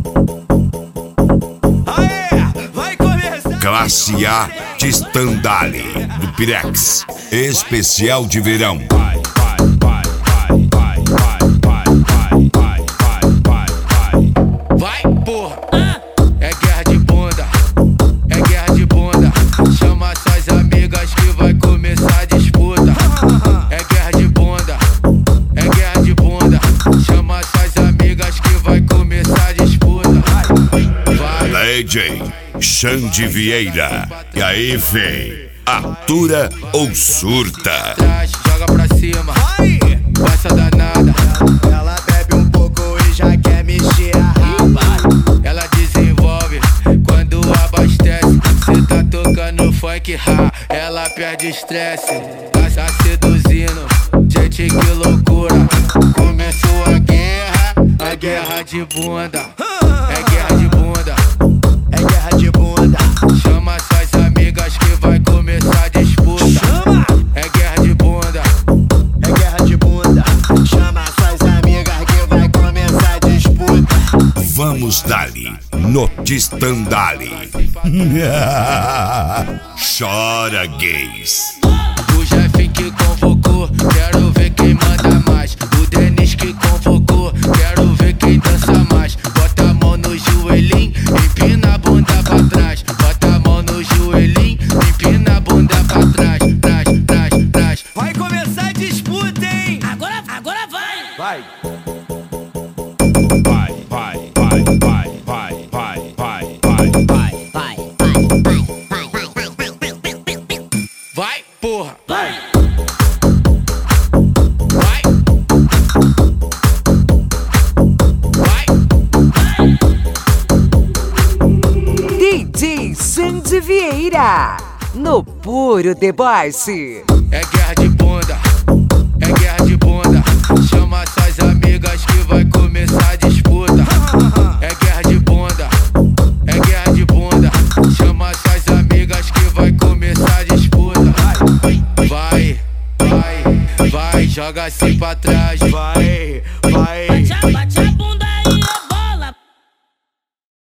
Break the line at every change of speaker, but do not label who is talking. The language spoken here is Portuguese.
Classe A de Stendhal, do Pirex, especial de verão.
Vai, porra! É guerra de bunda, é guerra de bunda. Chama suas amigas que vai começar a disputa. É guerra de bunda, é guerra de bunda. Chama suas amigas que vai começar a disputa. Vai.
DJ Xande Vieira, e aí, véi? Atura ou surta?
Joga pra cima, passa danada.
Ela bebe um pouco e já quer mexer a raba.
Ela desenvolve quando abastece. Cê tá tocando funk, ela perde estresse. Tá seduzindo, gente, que loucura. Começou a guerra de bunda. É guerra de bunda,
É guerra de bunda.
chama suas amigas que vai começar a disputa. É guerra de bunda,
É guerra de bunda. Chama suas amigas que vai começar a disputa.
Vamos dali, no Stendhal. Chora, gays.
o chefe que convocou, quero ver quem manda mais. O Denis que convocou, quero ver quem dança mais. Bota a mão no joelhinho, empina a bunda pra trás. Bota a mão no joelhinho, empina a bunda pra trás. Trás.
Vai começar a disputa, hein?
Agora vai!
Vai.
Vai, porra!
Vai.
Vai!
DJ Xande Vieira, no puro deboche.
É guerra de bunda, é guerra de bunda. Chama suas amigas que vai começar a disputa. É guerra de bunda, é guerra de bunda. Chama suas amigas que vai começar a disputa. Vai, joga assim pra trás.
Vai,